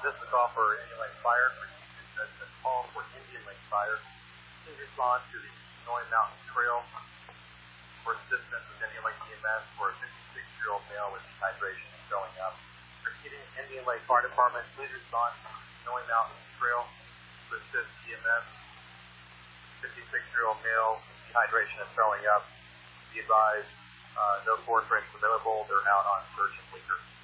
this is call for Indian Lake Fire. That's a call for Indian Lake Fire. Please respond to the Snowy Mountain Trail for assistance with Indian Lake EMS for a 56-year-old male with dehydration showing up. Repeating, Indian Lake Fire Department, please respond to the Snowy Mountain Trail to assist EMS. 56-year-old male, dehydration is throwing up. Be advised, no force range available. They're out on search and leaker.